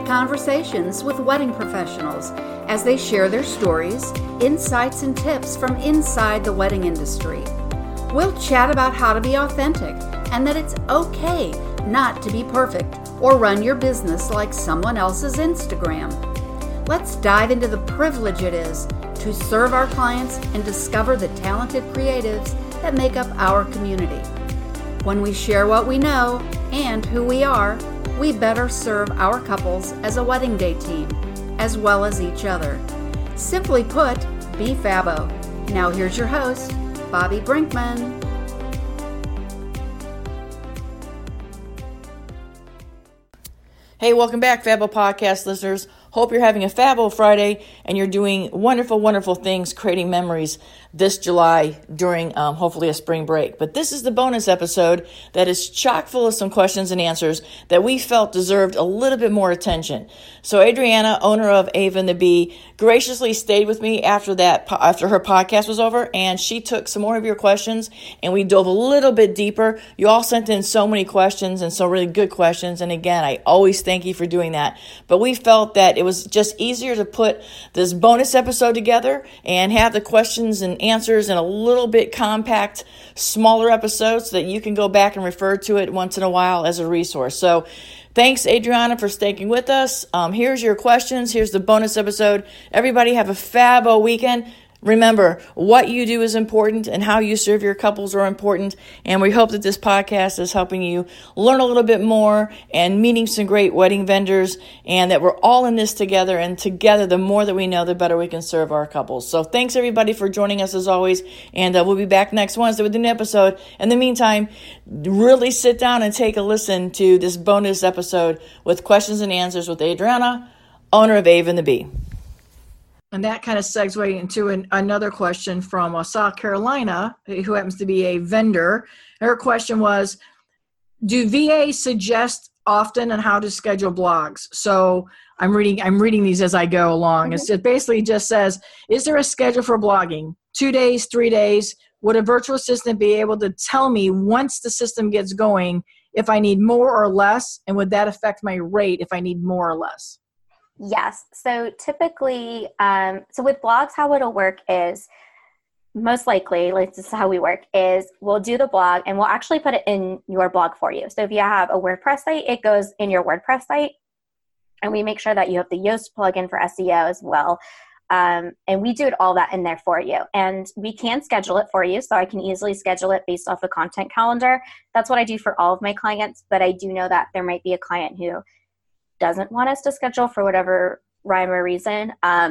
intimate conversations with wedding professionals as they share their stories, insights, and tips from inside the wedding industry. We'll chat about how to be authentic and that it's okay not to be perfect or run your business like someone else's Instagram. Let's dive into the privilege it is to serve our clients and discover the talented creatives that make up our community. When we share what we know and who we are, we better serve our couples as a wedding day team, as well as each other. Simply put, be Fabo. Now here's your host, Bobby Brinkman. Hey, welcome back, Fabo Podcast listeners. Hope you're having a Fabo Friday and you're doing wonderful, wonderful things, creating memories this July during hopefully a spring break. But this is the bonus episode that is chock full of some questions and answers that we felt deserved a little bit more attention. So Adriana, owner of Ava and the Bee, graciously stayed with me after her podcast was over, and she took some more of your questions and we dove a little bit deeper. You all sent in so many questions and so really good questions. And again, I always thank you for doing that. But we felt that it was just easier to put this bonus episode together and have the questions and answers in a little bit compact, smaller episode so that you can go back and refer to it once in a while as a resource. So thanks, Adriana, for sticking with us. Here's your questions. Here's the bonus episode. Everybody have a Fabo weekend. Remember, what you do is important and how you serve your couples are important. And we hope that this podcast is helping you learn a little bit more and meeting some great wedding vendors, and that we're all in this together. And together, the more that we know, the better we can serve our couples. So thanks, everybody, for joining us as always. And we'll be back next Wednesday with a new episode. In the meantime, really sit down and take a listen to this bonus episode with questions and answers with Adriana, owner of Ava and the Bee. And that kind of segues into another question from South Carolina, who happens to be a vendor. Her question was, do VAs suggest often on how to schedule blogs? So I'm reading these as I go along. Mm-hmm. It basically just says, is there a schedule for blogging? 2 days, 3 days? Would a virtual assistant be able to tell me once the system gets going if I need more or less? And would that affect my rate if I need more or less? Yes. So typically, so with blogs, how it'll work is most likely, like this is how we work, is we'll do the blog and we'll actually put it in your blog for you. So if you have a WordPress site, it goes in your WordPress site, and we make sure that you have the Yoast plugin for SEO as well. And we do it all that in there for you. And we can schedule it for you. So I can easily schedule it based off a content calendar. That's what I do for all of my clients. But I do know that there might be a client who doesn't want us to schedule for whatever rhyme or reason,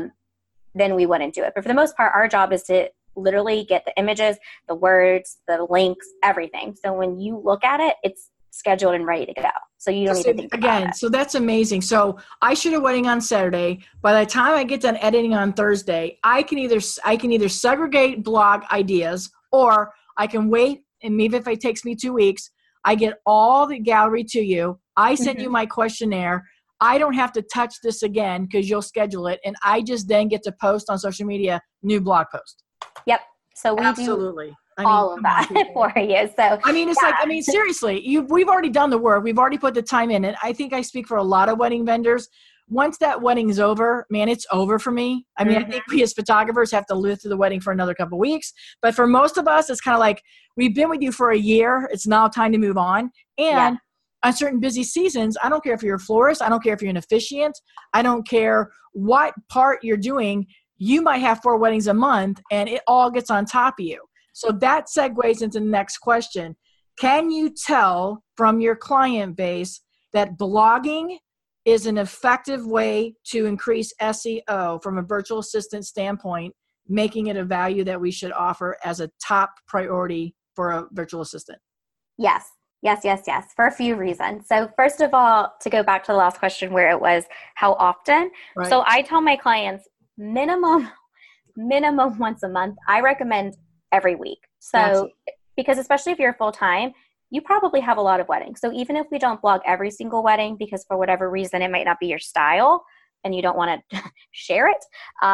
then we wouldn't do it. But for the most part, our job is to literally get the images, the words, the links, everything. So when you look at it, it's scheduled and ready to go. So you don't need to think about it. So that's amazing. So I shoot a wedding on Saturday. By the time I get done editing on Thursday, I can either segregate blog ideas, or I can wait, and maybe if it takes me 2 weeks, I get all the gallery to you. I send you my questionnaire. I don't have to touch this again because you'll schedule it. And I just then get to post on social media, new blog post. Yep. So we Absolutely. do all of that for you. So it's seriously, we've already done the work. We've already put the time in. And I think I speak for a lot of wedding vendors. Once that wedding is over, man, it's over for me. I mean, I think we as photographers have to live through the wedding for another couple of weeks. But for most of us, it's kind of like, we've been with you for a year. It's now time to move on. And on certain busy seasons, I don't care if you're a florist. I don't care if you're an officiant. I don't care what part you're doing. You might have 4 weddings a month, and it all gets on top of you. So that segues into the next question. Can you tell from your client base that blogging is an effective way to increase SEO from a virtual assistant standpoint, making it a value that we should offer as a top priority for a virtual assistant? Yes. Yes, for a few reasons. So first of all, to go back to the last question where it was how often. Right. So I tell my clients minimum once a month. I recommend every week. So because especially if you're full-time, you probably have a lot of weddings. So even if we don't blog every single wedding, because for whatever reason it might not be your style and you don't want to share it,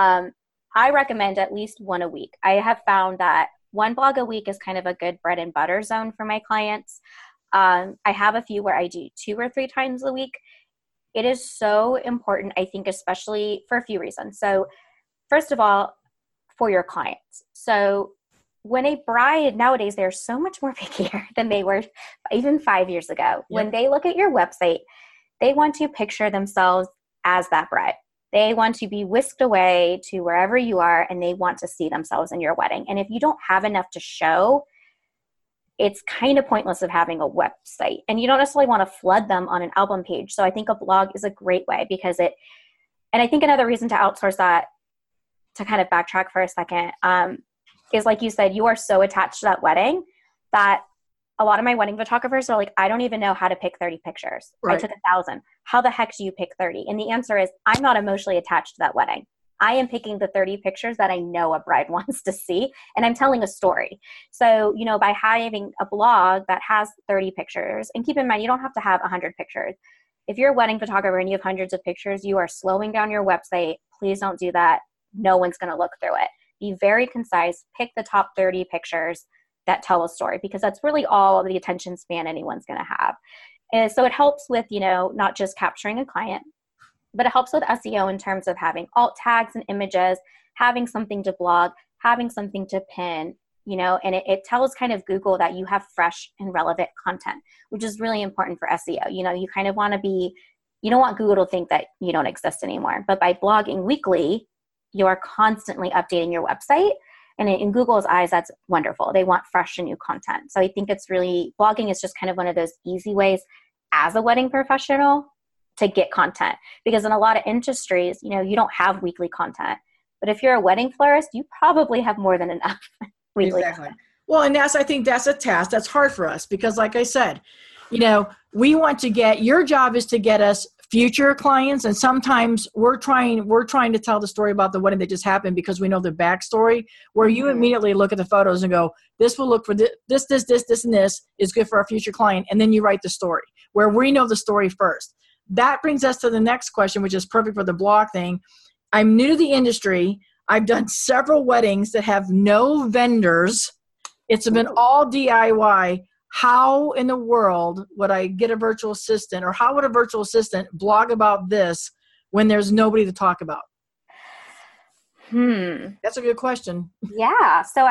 I recommend at least one a week. I have found that one blog a week is kind of a good bread and butter zone for my clients. I have a few where I do 2 or 3 times a week. It is so important, I think, especially for a few reasons. So first of all, for your clients. So when a bride nowadays, they're so much more pickier than they were even 5 years ago. Yep. When they look at your website, they want to picture themselves as that bride. They want to be whisked away to wherever you are, and they want to see themselves in your wedding. And if you don't have enough to show, it's kind of pointless of having a website. And you don't necessarily want to flood them on an album page. So I think a blog is a great way because and I think another reason to outsource that, to kind of backtrack for a second, is like you said, you are so attached to that wedding that a lot of my wedding photographers are like, I don't even know how to pick 30 pictures. Right. I took 1,000. How the heck do you pick 30? And the answer is, I'm not emotionally attached to that wedding. I am picking the 30 pictures that I know a bride wants to see, and I'm telling a story. So, by having a blog that has 30 pictures, and keep in mind, you don't have to have 100 pictures. If you're a wedding photographer and you have hundreds of pictures, you are slowing down your website. Please don't do that. No one's going to look through it. Be very concise. Pick the top 30 pictures that tell a story, because that's really all the attention span anyone's going to have. And so it helps with, not just capturing a client, but it helps with SEO in terms of having alt tags and images, having something to blog, having something to pin, and it tells kind of Google that you have fresh and relevant content, which is really important for SEO. You kind of want to you don't want Google to think that you don't exist anymore. But by blogging weekly, you are constantly updating your website. And in Google's eyes, that's wonderful. They want fresh and new content. So I think blogging is just kind of one of those easy ways as a wedding professional to get content. Because in a lot of industries, you don't have weekly content. But if you're a wedding florist, you probably have more than enough weekly content. Well, and I think that's a task that's hard for us because, like I said, we want to your job is to get us future clients, and sometimes we're trying to tell the story about the wedding that just happened because we know the backstory, where you immediately look at the photos and go, this will look for this, and this is good for our future client, and then you write the story where we know the story first. That brings us to the next question, which is perfect for the blog thing. I'm new to the industry. I've done several weddings that have no vendors. It's been all DIY. How in the world would I get a virtual assistant, or how would a virtual assistant blog about this when there's nobody to talk about? That's a good question. Yeah. So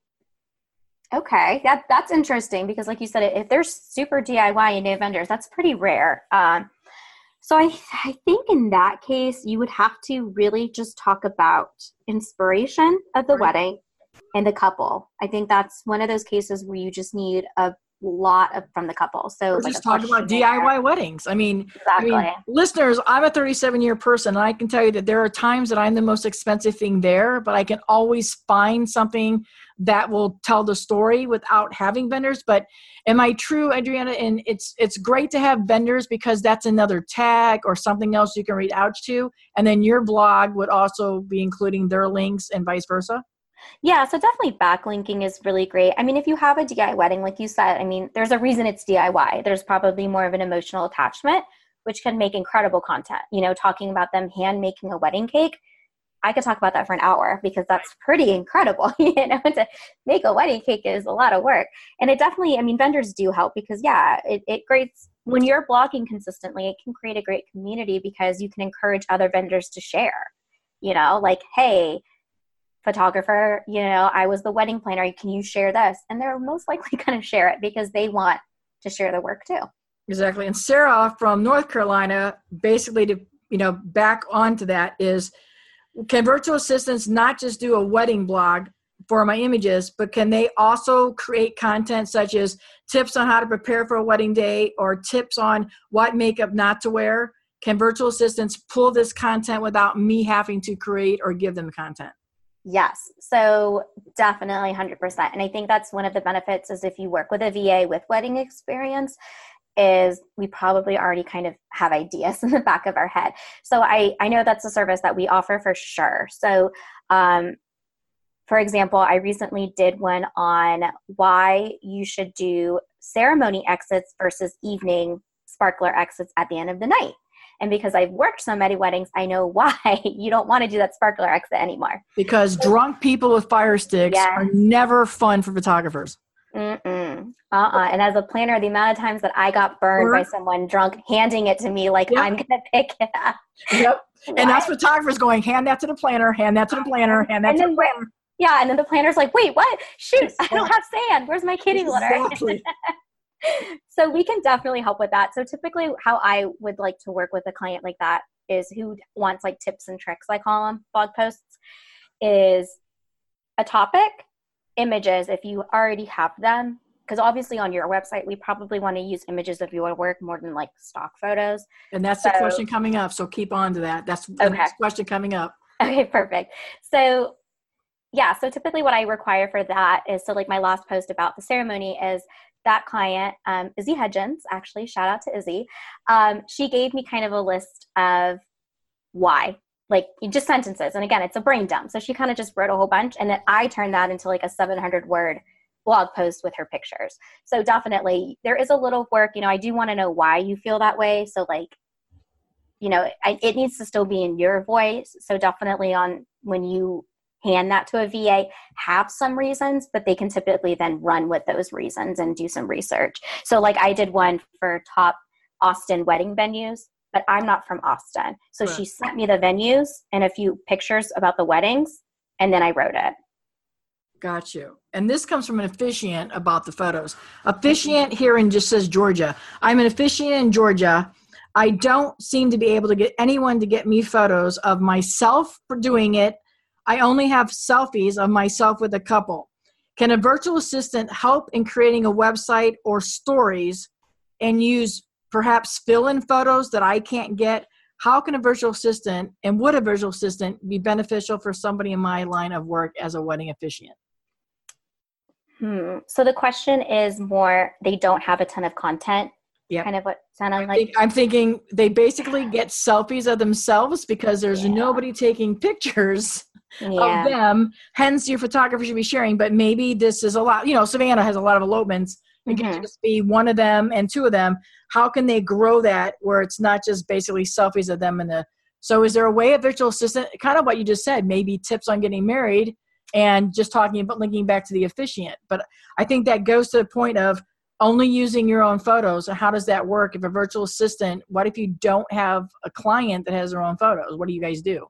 that's interesting because, like you said, if there's super DIY and no vendors, that's pretty rare. So I think in that case, you would have to really just talk about inspiration of the wedding and the couple. I think that's one of those cases where you just need a lot from the couple. So we're just talking about DIY weddings. Exactly. Listeners, I'm a 37-year person, and I can tell you that there are times that I'm the most expensive thing there, but I can always find something that will tell the story without having vendors. But am I true, Adriana? And it's great to have vendors because that's another tag or something else you can reach out to. And then your blog would also be including their links and vice versa. Yeah, so definitely backlinking is really great. If you have a DIY wedding, like you said, there's a reason it's DIY. There's probably more of an emotional attachment, which can make incredible content. Talking about them hand making a wedding cake, I could talk about that for an hour because that's pretty incredible. To make a wedding cake is a lot of work. And it definitely, vendors do help because, it creates, when you're blogging consistently, it can create a great community because you can encourage other vendors to share, like, hey, photographer, I was the wedding planner. Can you share this? And they're most likely going to share it because they want to share their work too. Exactly. And Sarah from North Carolina, basically to, back onto that is, can virtual assistants not just do a wedding blog for my images, but can they also create content such as tips on how to prepare for a wedding day or tips on what makeup not to wear? Can virtual assistants pull this content without me having to create or give them content? Yes. So definitely 100%. And I think that's one of the benefits is if you work with a VA with wedding experience is we probably already kind of have ideas in the back of our head. So I know that's a service that we offer for sure. So, for example, I recently did one on why you should do ceremony exits versus evening sparkler exits at the end of the night. And because I've worked so many weddings, I know why you don't want to do that sparkler exit anymore. Because drunk people with fire sticks are never fun for photographers. And as a planner, the amount of times that I got burned by someone drunk handing it to me like I'm going to pick it up. Yep. And us photographers going, hand that to the planner, hand that to the planner, hand that to the planner. Yeah. And then the planner's like, wait, what? Shoot, I don't have sand. Where's my kitty litter? Exactly. So we can definitely help with that. So typically how I would like to work with a client like that is who wants like tips and tricks, I call them blog posts, is a topic, images if you already have them. Because obviously on your website, we probably want to use images of your work more than like stock photos. And that's the question coming up. So keep on to that. That's the next question coming up. Okay, perfect. So yeah, so typically what I require for that is, so like my last post about the ceremony is that client, Izzy Hudgens, actually, shout out to Izzy. She gave me kind of a list of why, like just sentences. And again, it's a brain dump. So she kind of just wrote a whole bunch. And then I turned that into like a 700-word blog post with her pictures. So definitely there is a little work, I do want to know why you feel that way. So like, it needs to still be in your voice. So definitely when you hand that to a VA, have some reasons, but they can typically then run with those reasons and do some research. So like I did one for top Austin wedding venues, but I'm not from Austin. So she sent me the venues and a few pictures about the weddings, and then I wrote it. Got you. And this comes from an officiant about the photos. Officiant here in just says Georgia. I'm an officiant in Georgia. I don't seem to be able to get anyone to get me photos of myself for doing it. I only have selfies of myself with a couple. Can a virtual assistant help in creating a website or stories and use perhaps fill-in photos that I can't get? How can a virtual assistant, and would a virtual assistant be beneficial for somebody in my line of work as a wedding officiant? So the question is more, they don't have a ton of content. Yeah, kind of what sounded like. I'm thinking they basically get selfies of themselves because there's nobody taking pictures of them. Hence, your photographer should be sharing. But maybe this is a lot. Savannah has a lot of elopements. It can just be one of them and two of them. How can they grow that where it's not just basically selfies of them? So is there a way, a virtual assistant, kind of what you just said, maybe tips on getting married and just talking about linking back to the officiant? But I think that goes to the point of only using your own photos. How does that work? If a virtual assistant, what if you don't have a client that has their own photos? What do you guys do?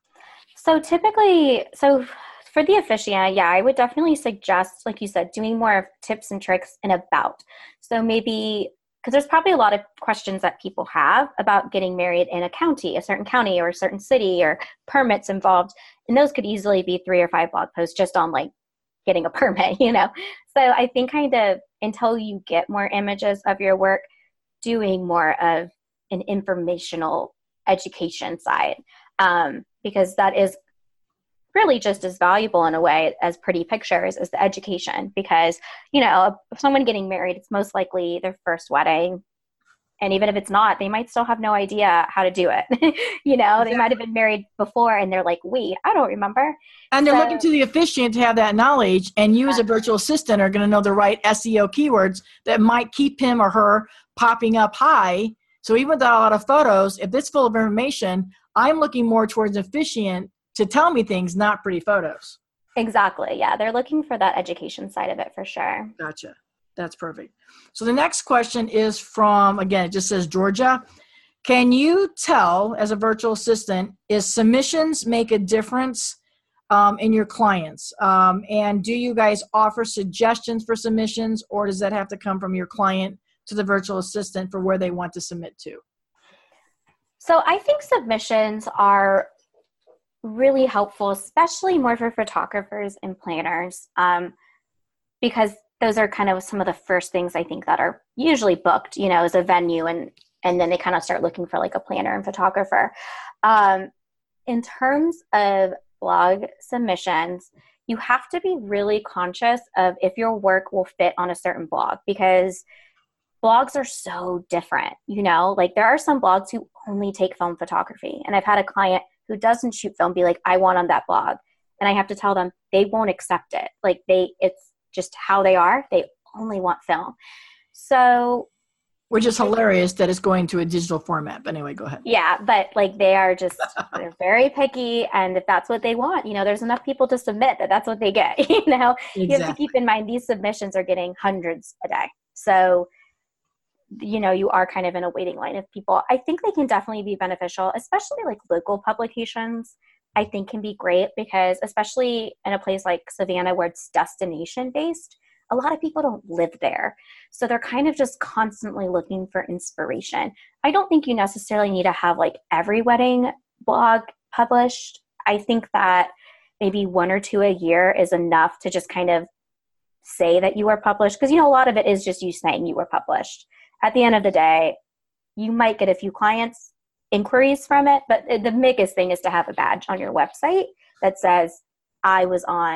So typically, for the officiant, I would definitely suggest, like you said, doing more of tips and tricks and about. So maybe, because there's probably a lot of questions that people have about getting married in a certain county or a certain city, or permits involved. And those could easily be 3 or 5 blog posts just on like getting a permit, So I think kind of until you get more images of your work, doing more of an informational education side, because that is really just as valuable in a way as pretty pictures is the education. Because, if someone getting married, it's most likely their first wedding. And even if it's not, they might still have no idea how to do it. Exactly. They might have been married before and they're like, wait, I don't remember. And they're looking to the officiant to have that knowledge. And you as a virtual assistant are going to know the right SEO keywords that might keep him or her popping up high. So even without a lot of photos, if it's full of information, I'm looking more towards officiant to tell me things, not pretty photos. Exactly. Yeah. They're looking for that education side of it for sure. Gotcha. That's perfect. So the next question is from, again, it just says Georgia. Can you tell, as a virtual assistant, is submissions make a difference in your clients? And do you guys offer suggestions for submissions, or does that have to come from your client to the virtual assistant for where they want to submit to? So I think submissions are really helpful, especially more for photographers and planners, because those are kind of some of the first things I think that are usually booked, as a venue, and then they kind of start looking for like a planner and photographer. In terms of blog submissions, you have to be really conscious of if your work will fit on a certain blog, because blogs are so different, like there are some blogs who only take film photography. And I've had a client who doesn't shoot film be like, I want on that blog. And I have to tell them they won't accept it. Like it's just how they are. They only want film. So Which is hilarious that it's going to a digital format. But anyway, go ahead. Yeah, but like they're very picky, and if that's what they want, there's enough people to submit that's what they get. Exactly. You have to keep in mind these submissions are getting hundreds a day. So, you are kind of in a waiting line of people. I think they can definitely be beneficial, especially like local publications. I think can be great because especially in a place like Savannah where it's destination based, a lot of people don't live there. So they're kind of just constantly looking for inspiration. I don't think you necessarily need to have like every wedding blog published. I think that maybe 1 or 2 a year is enough to just kind of say that you are published. Because, a lot of it is just you saying you were published. At the end of the day, you might get a few clients inquiries from it, but the biggest thing is to have a badge on your website that says, I was on ...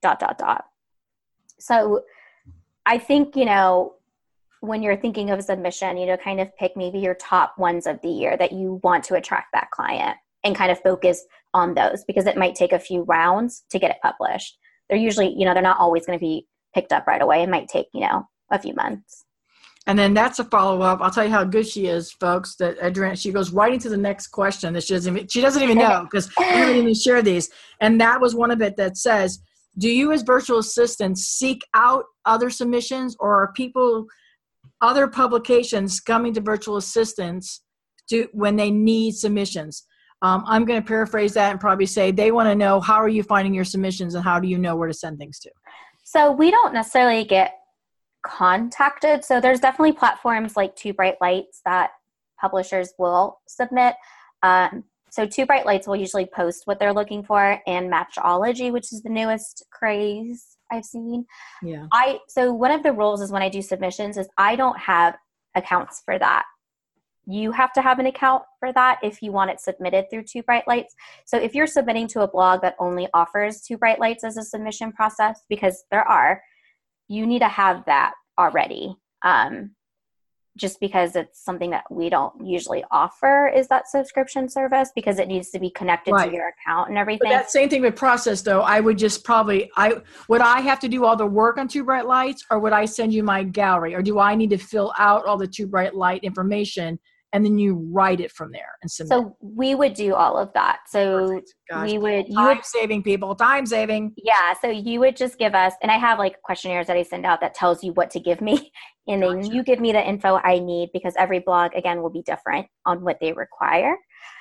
So I think, when you're thinking of a submission, kind of pick maybe your top ones of the year that you want to attract that client and kind of focus on those because it might take a few rounds to get it published. They're usually, they're not always going to be picked up right away. It might take, a few months. And then that's a follow-up. I'll tell you how good she is, folks, that Adrienne, she goes right into the next question that she doesn't even know because we haven't even shared these. And that was one of it that says, do you as virtual assistants seek out other submissions or are other publications coming to virtual assistants when they need submissions? I'm going to paraphrase that and probably say they want to know, how are you finding your submissions and how do you know where to send things to? So we don't necessarily get contacted. So there's definitely platforms like Two Bright Lights that publishers will submit. So Two Bright Lights will usually post what they're looking for, and Matchology, which is the newest craze I've seen. Yeah. So one of the rules is when I do submissions is I don't have accounts for that. You have to have an account for that if you want it submitted through Two Bright Lights. So if you're submitting to a blog that only offers Two Bright Lights as a submission process, because you need to have that already. Just because it's something that we don't usually offer is that subscription service because it needs to be connected to your account and everything. But that same thing with process though, I would just would I have to do all the work on Two Bright Lights or would I send you my gallery or do I need to fill out all the Two Bright Light information and then you write it from there and submit? So we would do all of that. So time saving. Yeah. So you would just give us, and I have like questionnaires that I send out that tells you what to give me. And then you give me the info I need because every blog again will be different on what they require.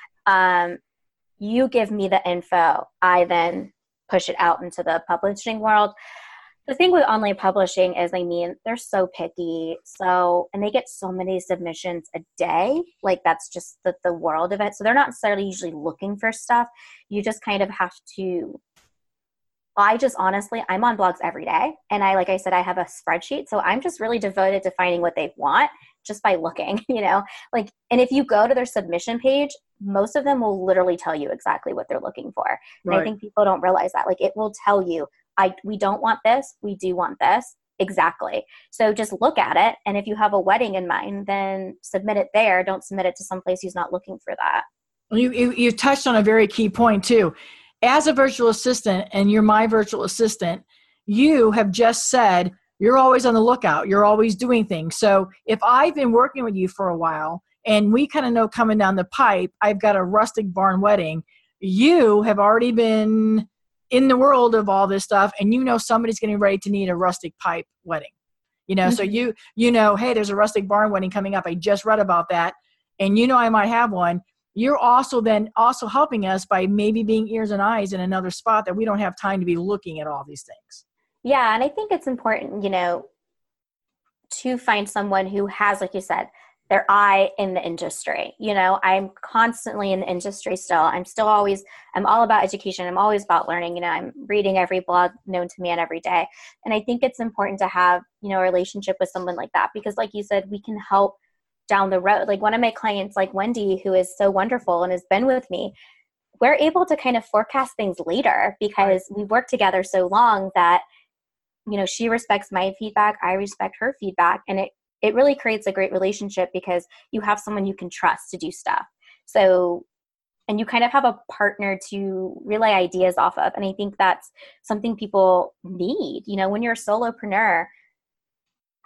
You give me the info. I then push it out into the publishing world. The thing with online publishing is, they're so picky. And they get so many submissions a day. Like that's just the world of it. So they're not necessarily usually looking for stuff. You just kind of have to, I'm on blogs every day. And like I said, I have a spreadsheet. So I'm just really devoted to finding what they want just by looking, and if you go to their submission page, most of them will literally tell you exactly what they're looking for. And I think people don't realize that. Like it will tell you, we don't want this. We do want this. Exactly. So just look at it. And if you have a wedding in mind, then submit it there. Don't submit it to someplace who's not looking for that. You touched on a very key point too. As a virtual assistant, and you're my virtual assistant, you have just said you're always on the lookout. You're always doing things. So if I've been working with you for a while and we kind of know coming down the pipe, I've got a rustic barn wedding, you have already been in the world of all this stuff and somebody's getting ready to need a rustic pipe wedding. So hey, there's a rustic barn wedding coming up. I just read about that. And I might have one. You're also helping us by maybe being ears and eyes in another spot that we don't have time to be looking at all these things. Yeah. And I think it's important, to find someone who has, like you said, their eye in the industry. I'm constantly in the industry still. I'm all about education. I'm always about learning. I'm reading every blog known to man every day. And I think it's important to have, a relationship with someone like that, because like you said, we can help down the road. Like one of my clients, like Wendy, who is so wonderful and has been with me, we're able to kind of forecast things later because we've worked together so long that, she respects my feedback. I respect her feedback. And it really creates a great relationship because you have someone you can trust to do stuff. So, and you kind of have a partner to relay ideas off of. And I think that's something people need. When you're a solopreneur,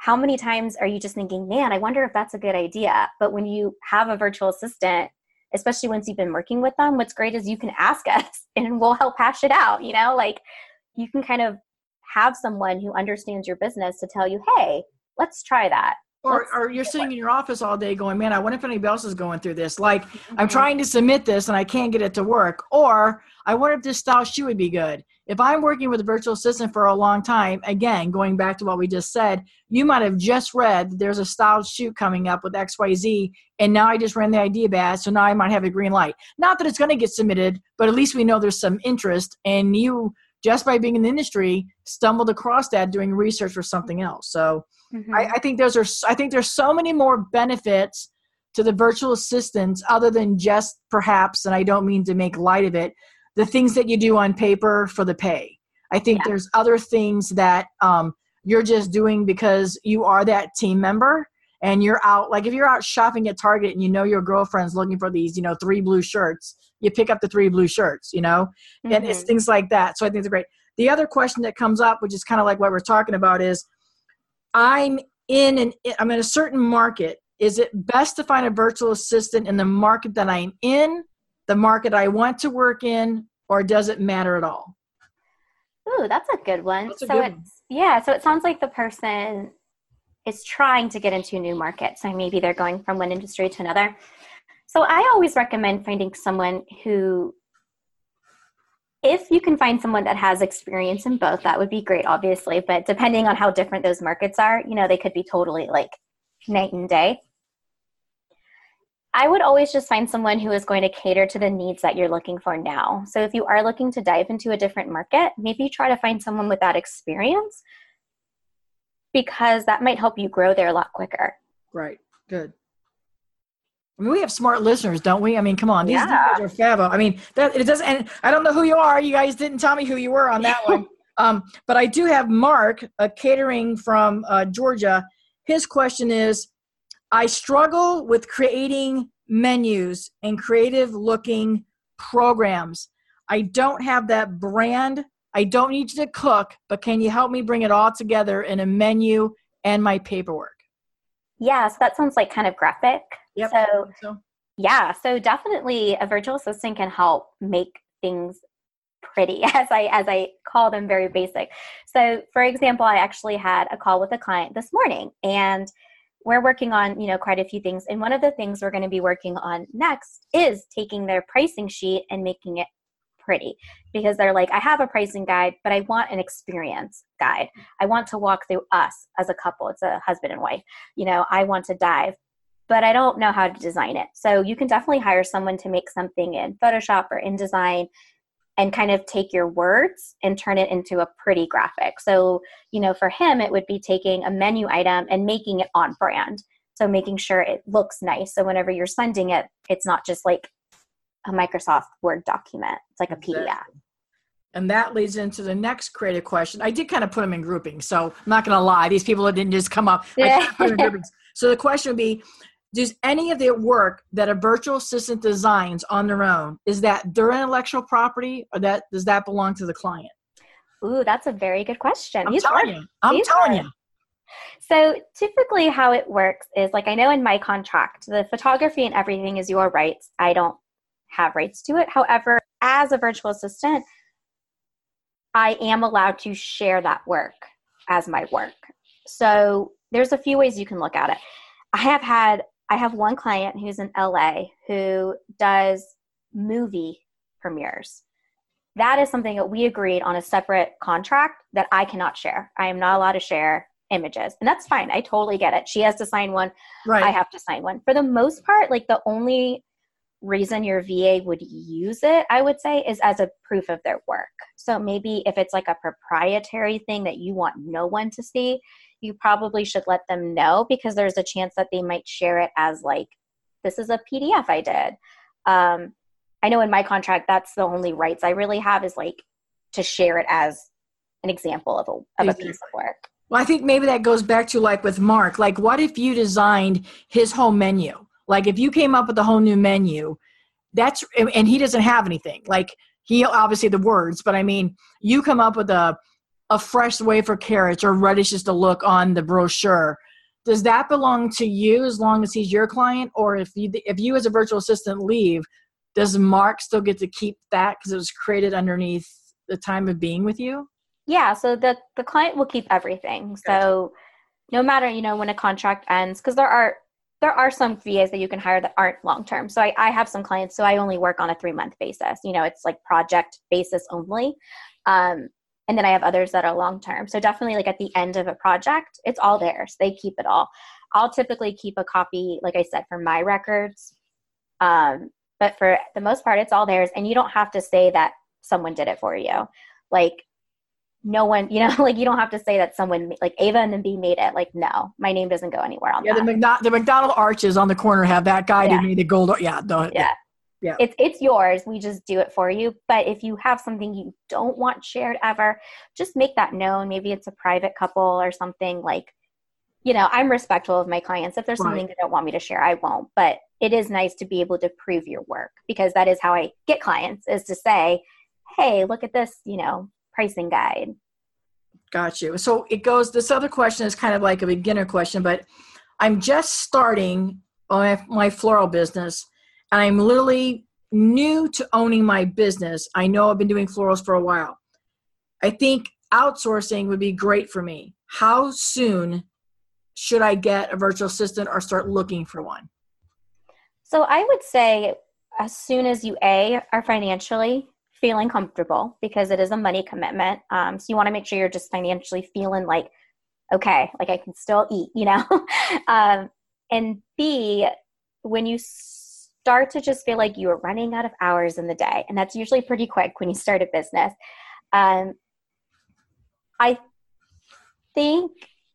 how many times are you just thinking, man, I wonder if that's a good idea? But when you have a virtual assistant, especially once you've been working with them, what's great is you can ask us and we'll help hash it out. Like you can kind of have someone who understands your business to tell you, hey, let's try that. Or you're sitting in your office all day going, man, I wonder if anybody else is going through this. Like, I'm trying to submit this and I can't get it to work. Or I wonder if this style shoe would be good. If I'm working with a virtual assistant for a long time, again, going back to what we just said, you might have just read that there's a styled shoot coming up with XYZ, and now I just ran the idea badge, so now I might have a green light. Not that it's going to get submitted, but at least we know there's some interest, and you, just by being in the industry, stumbled across that doing research for something else. So I think there's so many more benefits to the virtual assistants other than just perhaps, and I don't mean to make light of it, the things that you do on paper for the pay. I think there's other things that you're just doing because you are that team member and you're out. Like if you're out shopping at Target and you know your girlfriend's looking for these, 3 blue shirts, you pick up the 3 blue shirts, and it's things like that. So I think it's great. The other question that comes up, which is kind of like what we're talking about, is I'm in a certain market. Is it best to find a virtual assistant in the market that I'm in, the market I want to work in, or does it matter at all? Ooh, that's a good one. That's a good one. So it sounds like the person is trying to get into a new market. So maybe they're going from one industry to another. So I always recommend finding someone who, if you can find someone that has experience in both, that would be great, obviously. But depending on how different those markets are, they could be totally like night and day. I would always just find someone who is going to cater to the needs that you're looking for now. So if you are looking to dive into a different market, maybe try to find someone with that experience, because that might help you grow there a lot quicker. Right. Good. I mean, we have smart listeners, don't we? I mean, come on. These guys are fabo. I mean, that it doesn't, and I don't know who you are. You guys didn't tell me who you were on that one. But I do have Mark, catering from Georgia. His question is, I struggle with creating menus and creative looking programs. I don't have that brand. I don't need you to cook, but can you help me bring it all together in a menu and my paperwork? Yeah, so that sounds like kind of graphic. Yep. So definitely a virtual assistant can help make things pretty, as I call them, very basic. So for example, I actually had a call with a client this morning, and we're working on, quite a few things. And one of the things we're going to be working on next is taking their pricing sheet and making it pretty, because they're like, I have a pricing guide, but I want an experience guide. I want to walk through us as a couple. It's a husband and wife. I want to dive, but I don't know how to design it. So you can definitely hire someone to make something in Photoshop or InDesign and kind of take your words and turn it into a pretty graphic. So, for him, it would be taking a menu item and making it on brand. So making sure it looks nice. So whenever you're sending it, it's not just like a Microsoft Word document. It's like a PDF. And that leads into the next creative question. I did kind of put them in groupings. So I'm not going to lie. These people didn't just come up. I kind of put them in groupings. So the question would be, does any of the work that a virtual assistant designs on their own, is that their intellectual property, or does that belong to the client? Ooh, that's a very good question. I'm telling you. So typically how it works is, like, I know in my contract, the photography and everything is your rights. I don't have rights to it. However, as a virtual assistant, I am allowed to share that work as my work. So there's a few ways you can look at it. I have one client who's in LA who does movie premieres. That is something that we agreed on a separate contract that I cannot share. I am not allowed to share images, and that's fine. I totally get it. She has to sign one. Right. I have to sign one. For the most part, like, the only reason your VA would use it, I would say, is as a proof of their work. So maybe if it's like a proprietary thing that you want no one to see, you probably should let them know, because there's a chance that they might share it as like, this is a PDF I did. I know in my contract, that's the only rights I really have, is like to share it as an example of a piece of work. Well, I think maybe that goes back to, like, with Mark, like, what if you designed his whole menu? Like, if you came up with a whole new menu, and he doesn't have anything, like, he obviously the words, but I mean, you come up with a a fresh way for carrots or radishes to look on the brochure. Does that belong to you as long as he's your client? Or if you as a virtual assistant leave, does Mark still get to keep that because it was created underneath the time of being with you? Yeah, so the client will keep everything. So no matter, when a contract ends, because there are some VAs that you can hire that aren't long-term. So I have some clients, so I only work on a 3-month basis. It's like project basis only. And then I have others that are long-term. So definitely like at the end of a project, it's all theirs. They keep it all. I'll typically keep a copy, like I said, for my records. But for the most part, it's all theirs. And you don't have to say that someone did it for you. Like no one, like you don't have to say that someone, like Ava and then B made it. Like, no, my name doesn't go anywhere on that. The McDonald arches on the corner have that guy who made the gold. Yeah. It's yours. We just do it for you. But if you have something you don't want shared ever, just make that known. Maybe it's a private couple or something. Like, I'm respectful of my clients. If there's something they don't want me to share, I won't. But it is nice to be able to prove your work, because that is how I get clients, is to say, hey, look at this, pricing guide. Got you. So this other question is kind of like a beginner question, but I'm just starting my floral business. And I'm literally new to owning my business. I know I've been doing florals for a while. I think outsourcing would be great for me. How soon should I get a virtual assistant or start looking for one? So I would say as soon as you are financially feeling comfortable, because it is a money commitment. So you want to make sure you're just financially feeling like, okay, like I can still eat, and B, when you start to just feel like you are running out of hours in the day, and that's usually pretty quick when you start a business. I think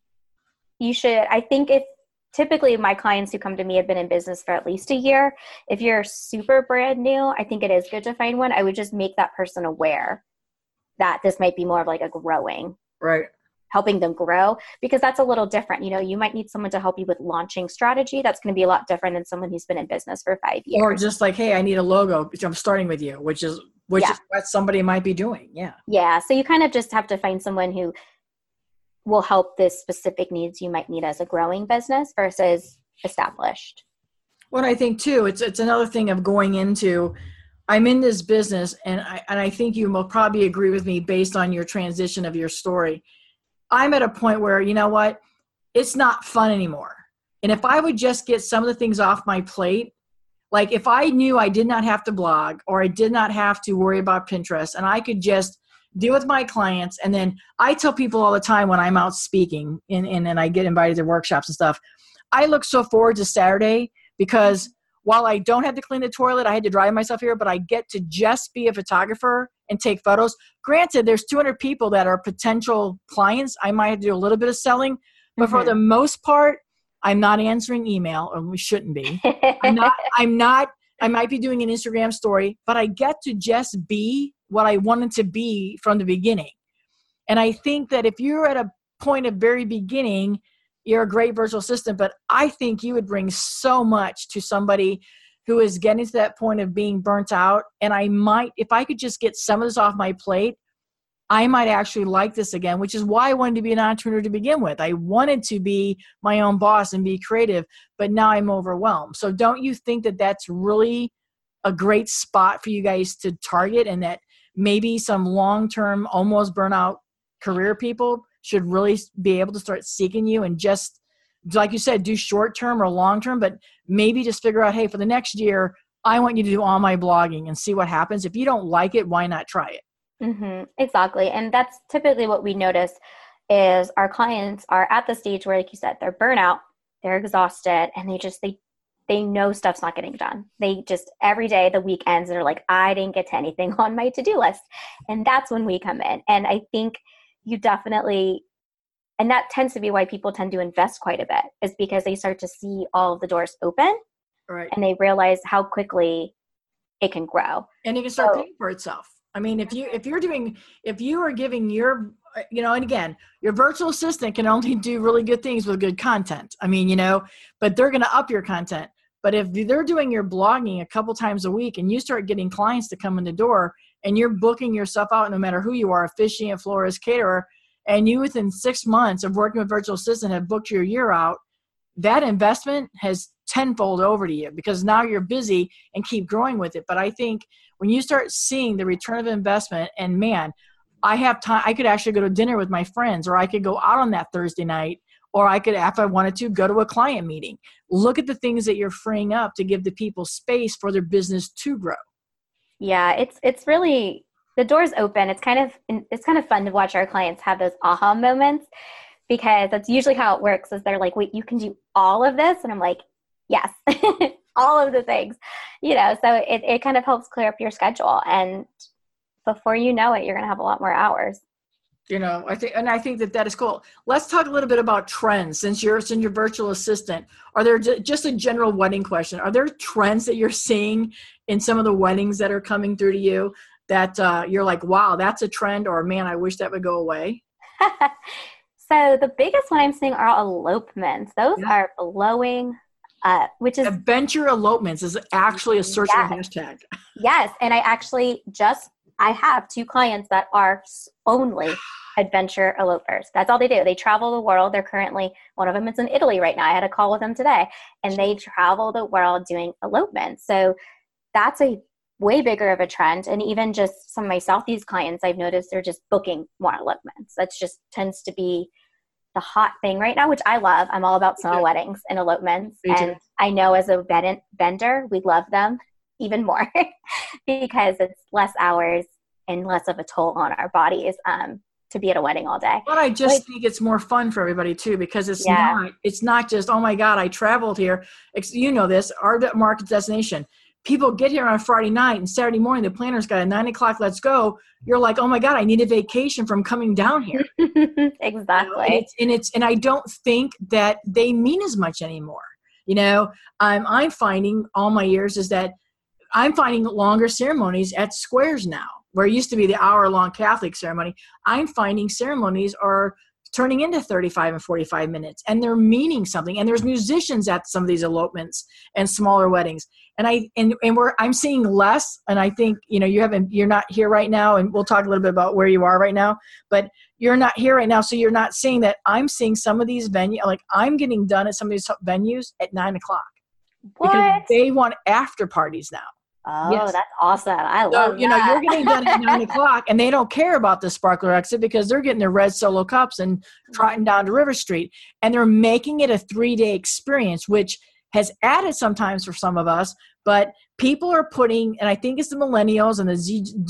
if typically my clients who come to me have been in business for at least a year. If you're super brand new, I think it is good to find one. I would just make that person aware that this might be more of like a growing, helping them grow, because that's a little different. You might need someone to help you with launching strategy. That's going to be a lot different than someone who's been in business for 5 years. Or just like, hey, I need a logo. I'm starting with you, which is what somebody might be doing. Yeah. Yeah. So you kind of just have to find someone who will help the specific needs you might need as a growing business versus established. Well, I think too, it's another thing of going into, I'm in this business, and I think you will probably agree with me based on your transition of your story. I'm at a point where, you know what, it's not fun anymore. And if I would just get some of the things off my plate, like if I knew I did not have to blog or I did not have to worry about Pinterest, and I could just deal with my clients. And then I tell people all the time when I'm out speaking and I get invited to workshops and stuff, I look so forward to Saturday, because while I don't have to clean the toilet, I had to drive myself here, but I get to just be a photographer and take photos. Granted, there's 200 people that are potential clients. I might have to do a little bit of selling, but for the most part, I'm not answering email, or we shouldn't be. I might be doing an Instagram story, but I get to just be what I wanted to be from the beginning. And I think that if you're at a point of very beginning, you're a great virtual assistant, but I think you would bring so much to somebody who is getting to that point of being burnt out. And I might, if I could just get some of this off my plate, I might actually like this again, which is why I wanted to be an entrepreneur to begin with. I wanted to be my own boss and be creative, but now I'm overwhelmed. So don't you think that that's really a great spot for you guys to target, and that maybe some long-term, almost burnout career people should really be able to start seeking you and just, like you said, do short-term or long-term, but maybe just figure out, hey, for the next year, I want you to do all my blogging and see what happens. If you don't like it, why not try it? Mm-hmm. Exactly. And that's typically what we notice is our clients are at the stage where, like you said, they're burnout, they're exhausted, and they know stuff's not getting done. They just, every day, the week ends, and they're like, I didn't get to anything on my to-do list. And that's when we come in. And I think you definitely, and that tends to be why people tend to invest quite a bit, is because they start to see all of the doors open, and they realize how quickly it can grow. And it can start paying for itself. I mean, if you are giving your, and again, your virtual assistant can only do really good things with good content. I mean, but they're going to up your content. But if they're doing your blogging a couple times a week and you start getting clients to come in the door and you're booking yourself out, no matter who you are, officiant, florist, caterer, and you within 6 months of working with virtual assistant have booked your year out, that investment has tenfold over to you because now you're busy and keep growing with it. But I think when you start seeing the return of investment, and man, I have time, I could actually go to dinner with my friends, or I could go out on that Thursday night, or I could, if I wanted to, go to a client meeting. Look at the things that you're freeing up to give the people space for their business to grow. Yeah, it's really, the door's open. It's kind of fun to watch our clients have those aha moments, because that's usually how it works. Is they're like, wait, you can do all of this? And I'm like, yes, all of the things, so it kind of helps clear up your schedule. And before you know it, you're going to have a lot more hours. I think that is cool. Let's talk a little bit about trends. Since you're virtual assistant, are there just a general wedding question? Are there trends that you're seeing in some of the weddings that are coming through to you that you're like, wow, that's a trend, or man, I wish that would go away? So the biggest one I'm seeing are elopements. Those are blowing up, which is adventure elopements is actually a searchable hashtag. Yes, and I have 2 clients that are only adventure elopers. That's all they do. They travel the world. They're currently, one of them is in Italy right now. I had a call with them today, and they travel the world doing elopements. So that's a way bigger of a trend. And even just some of my Southeast clients, I've noticed they're just booking more elopements. That's just tends to be the hot thing right now, which I love. I'm all about summer weddings and elopements. And I know as a vendor, we love them even more because it's less hours and less of a toll on our bodies to be at a wedding all day. But I just think it's more fun for everybody too, because it's not just, oh my God, I traveled here. This, our market destination. People get here on Friday night and Saturday morning, the planner's got a 9 o'clock, let's go. You're like, oh my God, I need a vacation from coming down here. Exactly. And I don't think that they mean as much anymore. I'm finding all my years is that I'm finding longer ceremonies at squares now, where it used to be the hour-long Catholic ceremony. I'm finding ceremonies are turning into 35 and 45 minutes, and they're meaning something. And there's musicians at some of these elopements and smaller weddings. And I'm seeing less. And I think, you're not here right now, and we'll talk a little bit about where you are right now, but you're not here right now. So you're not seeing that. I'm seeing some of these venues, like I'm getting done at some of these venues at 9 o'clock. What? Because they want after parties now. Oh, yes. That's awesome. I love that. You're getting done at 9 o'clock, and they don't care about the sparkler exit because they're getting their red Solo cups and trotting down to River Street. And they're making it a 3-day experience, which has added sometimes for some of us, but people are putting, and I think it's the millennials and the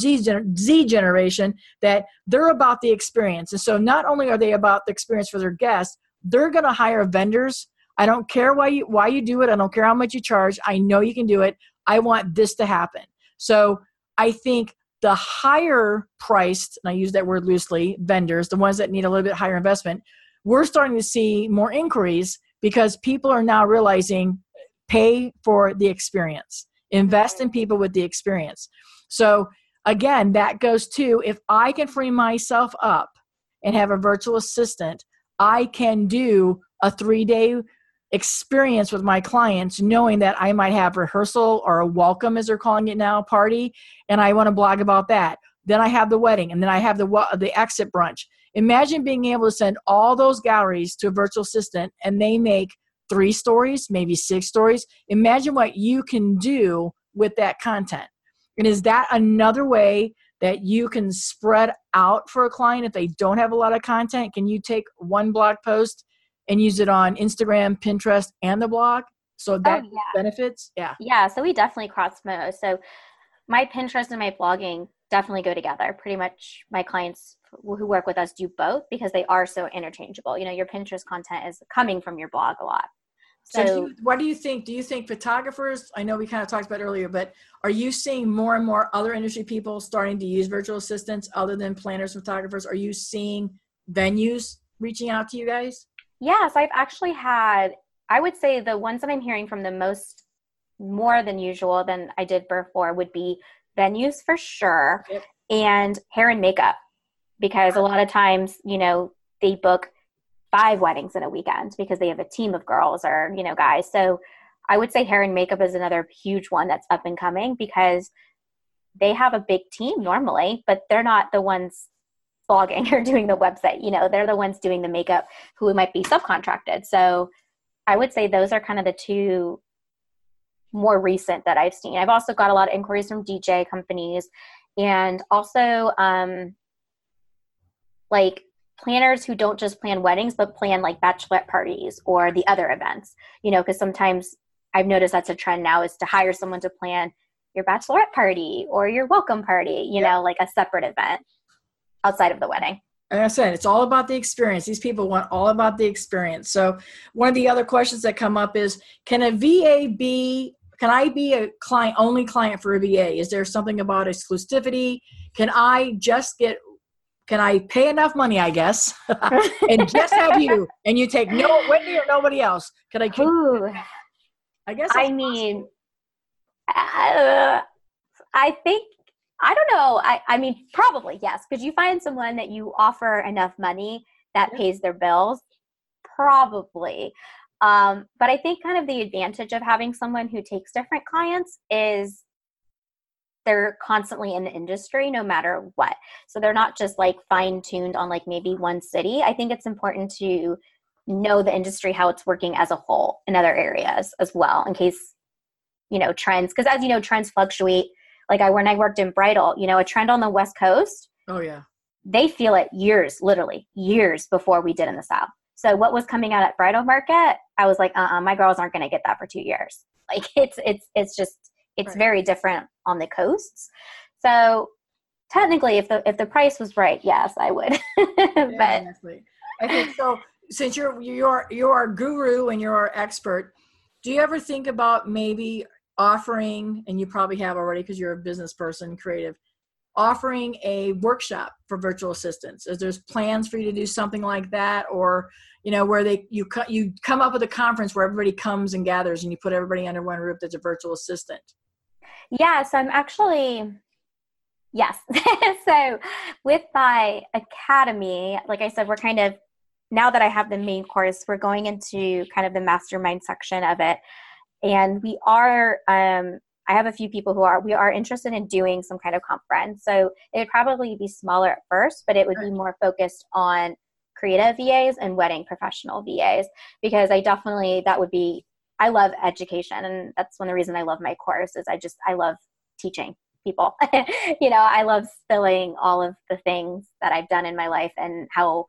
Z generation, that they're about the experience. And so not only are they about the experience for their guests, they're going to hire vendors. I don't care why you do it. I don't care how much you charge. I know you can do it. I want this to happen. So I think the higher priced, and I use that word loosely, vendors, the ones that need a little bit higher investment, we're starting to see more inquiries because people are now realizing pay for the experience, invest in people with the experience. So again, that goes to, if I can free myself up and have a virtual assistant, I can do a 3-day experience with my clients, knowing that I might have rehearsal or a welcome, as they're calling it now, party, and I want to blog about that. Then I have the wedding, and then I have the exit brunch. Imagine being able to send all those galleries to a virtual assistant, and they make 3 stories, maybe 6 stories. Imagine what you can do with that content. And is that another way that you can spread out for a client if they don't have a lot of content? Can you take one blog post and use it on Instagram, Pinterest, and the blog? So that benefits? Yeah. Yeah, so we definitely cross promote. So my Pinterest and my blogging definitely go together. Pretty much my clients who work with us do both because they are so interchangeable. Your Pinterest content is coming from your blog a lot. So what do you think? Do you think photographers, I know we kind of talked about earlier, but are you seeing more and more other industry people starting to use virtual assistants other than planners, photographers? Are you seeing venues reaching out to you guys? Yes, I've actually had, I would say the ones that I'm hearing from the most, more than usual than I did before, would be venues for sure, and hair and makeup, because a lot of times, they book 5 weddings in a weekend because they have a team of girls or, guys. So I would say hair and makeup is another huge one that's up and coming because they have a big team normally, but they're not the ones blogging or doing the website. They're the ones doing the makeup who might be subcontracted. So I would say those are kind of the two more recent that I've seen. I've also got a lot of inquiries from DJ companies, and also like planners who don't just plan weddings, but plan like bachelorette parties or the other events, because sometimes I've noticed that's a trend now, is to hire someone to plan your bachelorette party or your welcome party, like a separate event outside of the wedding. Like I said, it's all about the experience. These people want all about the experience. So one of the other questions that come up is, can I be a only client for a VA? Is there something about exclusivity? Can I pay enough money, I guess, and just have you, and you take no Whitney or nobody else? Can I? I guess. I mean, I think, I don't know. I mean, probably yes. Could you find someone that you offer enough money that pays their bills? Probably. But I think kind of the advantage of having someone who takes different clients is they're constantly in the industry no matter what. So they're not just like fine-tuned on like maybe one city. I think it's important to know the industry, how it's working as a whole in other areas as well, in case, trends, because as you know, trends fluctuate. Like when I worked in bridal, a trend on the West Coast. Oh yeah. They feel it literally years before we did in the South. So what was coming out at bridal market, I was like, my girls aren't going to get that for 2 years. Like it's right. Very different on the coasts. So technically if the price was right, yes, I would. But honestly, I think so. Since you're a guru and you're an expert, do you ever think about maybe offering, and you probably have already because you're a business person, creative, offering a workshop for virtual assistants? Is there's plans for you to do something like that, or where you come up with a conference where everybody comes and gathers and you put everybody under one roof that's a virtual assistant? Yeah, so I'm actually, yes. So with my academy, like I said, we're kind of, now that I have the main course, we're going into kind of the mastermind section of it. And we are, I have a few people we are interested in doing some kind of conference. So it would probably be smaller at first, but it would be more focused on creative VAs and wedding professional VAs, because I love education. And that's one of the reasons I love my course is I love teaching people. I love spilling all of the things that I've done in my life and how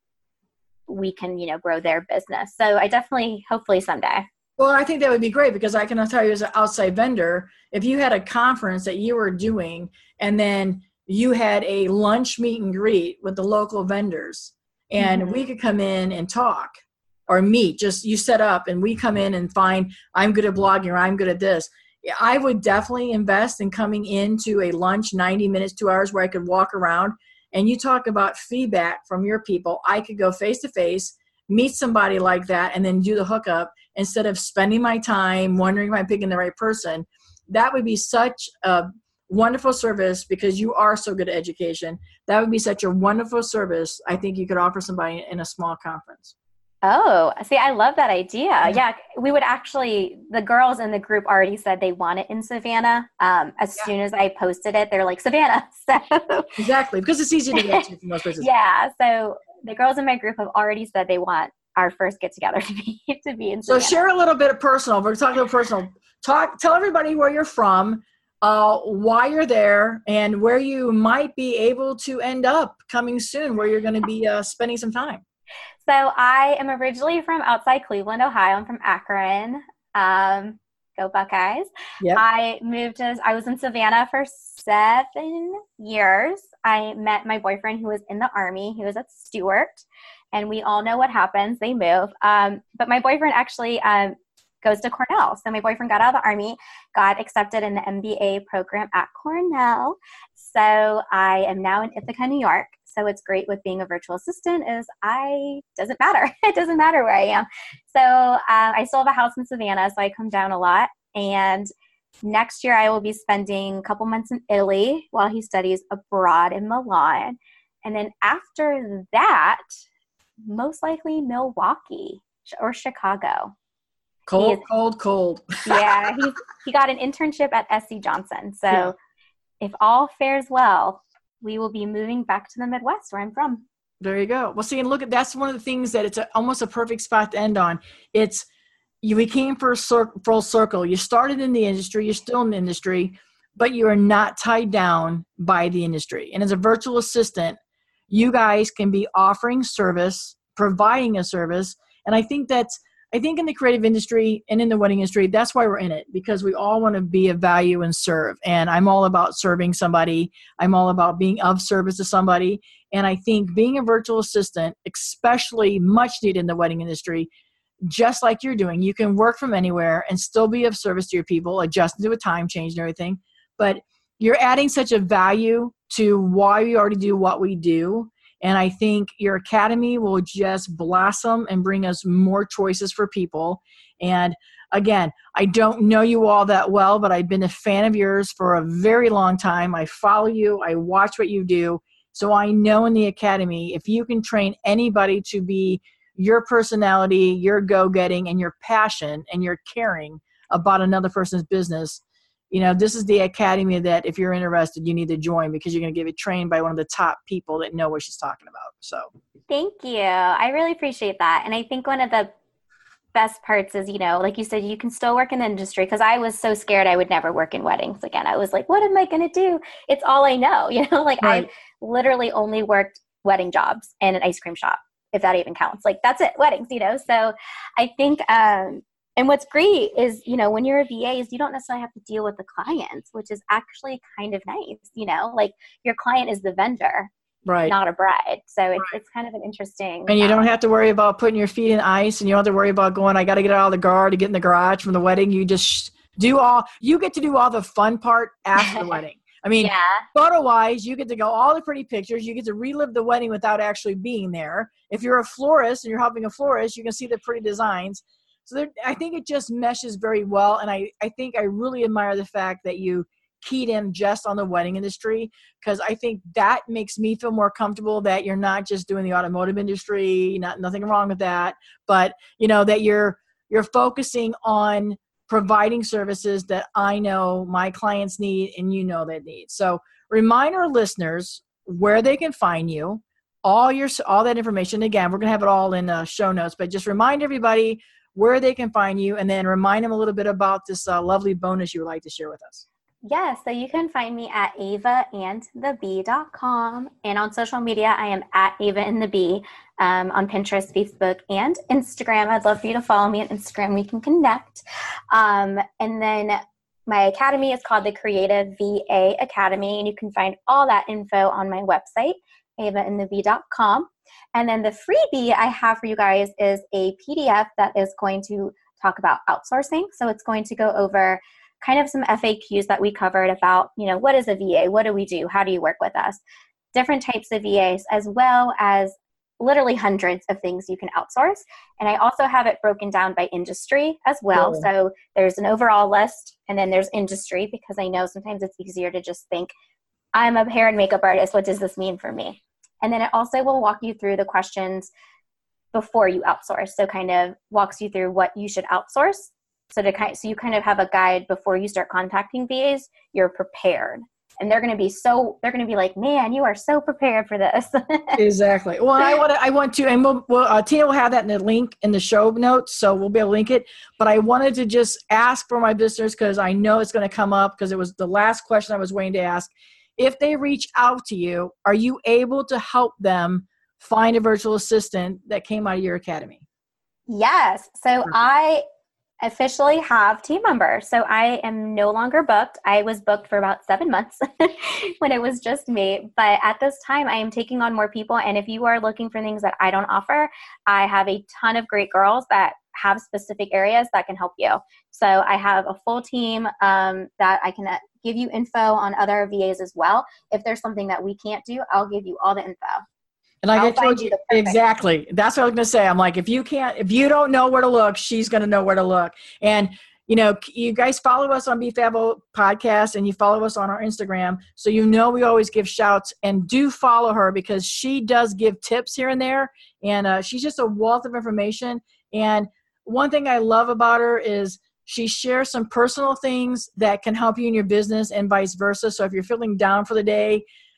we can, grow their business. So I definitely, hopefully someday. Well, I think that would be great, because I can tell you as an outside vendor, if you had a conference that you were doing and then you had a lunch meet and greet with the local vendors, and we could come in and talk or meet, just you set up and we come in and find I'm good at blogging or I'm good at this. I would definitely invest in coming into a lunch, 90 minutes, 2 hours, where I could walk around and you talk about feedback from your people. I could go face to face, meet somebody like that, and then do the hookup instead of spending my time wondering if I'm picking the right person. That would be such a wonderful service, because you are so good at education. That would be such a wonderful service I think you could offer somebody in a small conference. Oh, see, I love that idea. Yeah, we would actually, the girls in the group already said they want it in Savannah. As soon as I posted it, they're like, Savannah. So. Exactly, because it's easy to get to from most places. Yeah, so the girls in my group have already said they want our first get together to be in Savannah. So share a little bit of personal. We're talking about personal. Tell everybody where you're from, why you're there, and where you might be able to end up coming soon, where you're going to be spending some time. So I am originally from outside Cleveland, Ohio. I'm from Akron. Go Buckeyes. Yep. I was in Savannah for 7 years. I met my boyfriend, who was in the Army. He was at Stewart, and we all know what happens. They move. But my boyfriend actually goes to Cornell. So my boyfriend got out of the Army, got accepted in the MBA program at Cornell. So I am now in Ithaca, New York. So what's great with being a virtual assistant is doesn't matter. It doesn't matter where I am. So I still have a house in Savannah, so I come down a lot. And next year I will be spending a couple months in Italy while he studies abroad in Milan. And then after that, most likely Milwaukee or Chicago. Cold. Yeah, he got an internship at SC Johnson. So if all fares well, we will be moving back to the Midwest where I'm from. There you go. Well, see, and look, that's one of the things that it's almost a perfect spot to end on. We came full circle. You started in the industry, you're still in the industry, but you are not tied down by the industry. And as a virtual assistant, you guys can be offering service, providing a service. And I think in the creative industry and in the wedding industry, that's why we're in it, because we all want to be of value and serve. And I'm all about serving somebody. I'm all about being of service to somebody. And I think being a virtual assistant, especially much needed in the wedding industry, just like you're doing, you can work from anywhere and still be of service to your people, adjusting to a time change and everything. But you're adding such a value to why we already do what we do. And I think your academy will just blossom and bring us more choices for people. And again, I don't know you all that well, but I've been a fan of yours for a very long time. I follow you. I watch what you do. So I know in the academy, if you can train anybody to be your personality, your go-getting, and your passion, and your caring about another person's business, this is the academy that if you're interested, you need to join, because you're going to get trained by one of the top people that know what she's talking about. So thank you. I really appreciate that. And I think one of the best parts is, like you said, you can still work in the industry, because I was so scared I would never work in weddings again. I was like, what am I going to do? It's all I know. Right. I've literally only worked wedding jobs and an ice cream shop, if that even counts. Like, that's it, weddings, So I think, and what's great is, when you're a VA, is you don't necessarily have to deal with the clients, which is actually kind of nice, like your client is the vendor, right, not a bride. So it's kind of an interesting. And you don't have to worry about putting your feet in ice, and you don't have to worry about I got to get out of the guard to get in the garage from the wedding. You just you get to do all the fun part after the wedding. I mean, photo-wise, you get to go all the pretty pictures. You get to relive the wedding without actually being there. If you're a florist and you're helping a florist, you can see the pretty designs. So I think it just meshes very well. And I think I really admire the fact that you keyed in just on the wedding industry, because I think that makes me feel more comfortable that you're not just doing the automotive industry, nothing wrong with that, but that you're focusing on providing services that I know my clients need and they need. So remind our listeners where they can find you, all that information. Again, we're going to have it all in show notes, but just remind everybody where they can find you, and then remind them a little bit about this lovely bonus you would like to share with us. Yeah, so you can find me at avaandthebee.com, and on social media, I am at Ava and the Bee on Pinterest, Facebook, and Instagram. I'd love for you to follow me on Instagram. We can connect. And then my academy is called the Creative VA Academy, and you can find all that info on my website, avaandthebee.com. And then the freebie I have for you guys is a PDF that is going to talk about outsourcing. So it's going to go over kind of some FAQs that we covered about, what is a VA? What do we do? How do you work with us? Different types of VAs, as well as literally hundreds of things you can outsource. And I also have it broken down by industry as well. Cool. So there's an overall list, and then there's industry, because I know sometimes it's easier to just think, I'm a hair and makeup artist. What does this mean for me? And then it also will walk you through the questions before you outsource. So kind of walks you through what you should outsource. So you kind of have a guide before you start contacting VAs. You're prepared, and they're going to be like, man, you are so prepared for this. Exactly. Well, I want to, and Tina will have that in the link in the show notes, so we'll be able to link it. But I wanted to just ask for my listeners, because I know it's going to come up, because it was the last question I was waiting to ask. If they reach out to you, are you able to help them find a virtual assistant that came out of your academy? Yes. So I officially have team members. So I am no longer booked. I was booked for about 7 months when it was just me. But at this time, I am taking on more people. And if you are looking for things that I don't offer, I have a ton of great girls that have specific areas that can help you. So I have a full team that I can give you info on other VAs as well. If there's something that we can't do, I'll give you all the info. And like I told you, exactly. That's what I was going to say. I'm like, if you don't know where to look, she's going to know where to look. And, you guys follow us on BFABO podcast, and you follow us on our Instagram. So, we always give shouts, and do follow her, because she does give tips here and there. And she's just a wealth of information. And one thing I love about her is she shares some personal things that can help you in your business, and vice versa. So if you're feeling down for the day,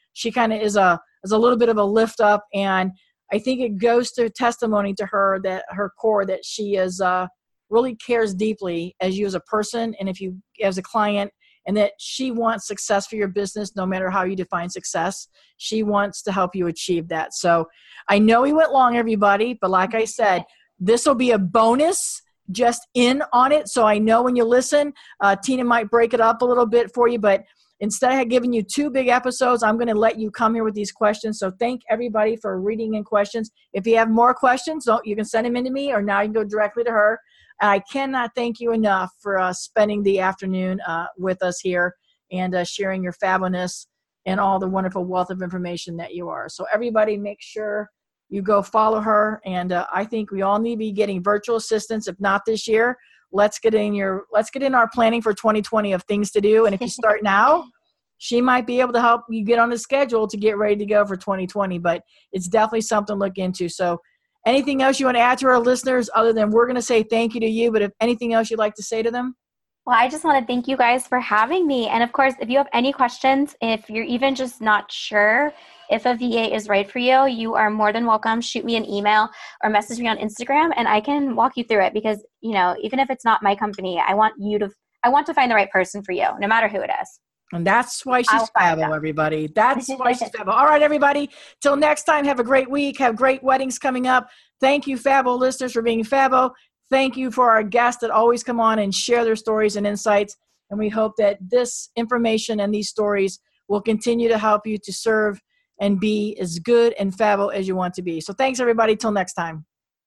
she kind of is a little bit of a lift up. And I think it goes to testimony to her, that her core, that she is really cares deeply as you as a person, and if you as a client, and that she wants success for your business no matter how you define success. She wants to help you achieve that. So I know we went long, everybody, but like I said, this will be a bonus just in on it. So I know when you listen, Tina might break it up a little bit for you, but instead of giving you 2 big episodes, I'm going to let you come here with these questions. So thank everybody for reading in questions. If you have more questions, you can send them in to me, or now you can go directly to her. I cannot thank you enough for spending the afternoon with us here and sharing your fabulous and all the wonderful wealth of information that you are. So everybody, make sure you go follow her. And I think we all need to be getting virtual assistants, if not this year. Let's get in our planning for 2020 of things to do. And if you start now, she might be able to help you get on the schedule to get ready to go for 2020. But it's definitely something to look into. So anything else you want to add to our listeners other than we're going to say thank you to you, but if anything else you'd like to say to them? Well, I just want to thank you guys for having me. And of course, if you have any questions, if you're even just not sure if a VA is right for you, you are more than welcome. Shoot me an email or message me on Instagram, and I can walk you through it, because, even if it's not my company, I want to find the right person for you, no matter who it is. And that's why she's Fabo, everybody. That's why she's Fabo. All right, everybody. Till next time, have a great week. Have great weddings coming up. Thank you, Fabo listeners, for being Fabo. Thank you for our guests that always come on and share their stories and insights. And we hope that this information and these stories will continue to help you to serve and be as good and Fabo as you want to be. So thanks, everybody. Till next time.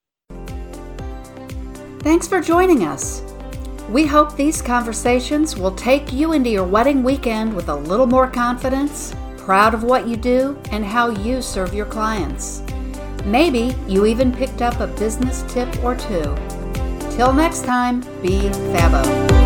Thanks for joining us. We hope these conversations will take you into your wedding weekend with a little more confidence, proud of what you do, and how you serve your clients. Maybe you even picked up a business tip or 2. Till next time, be Fabo.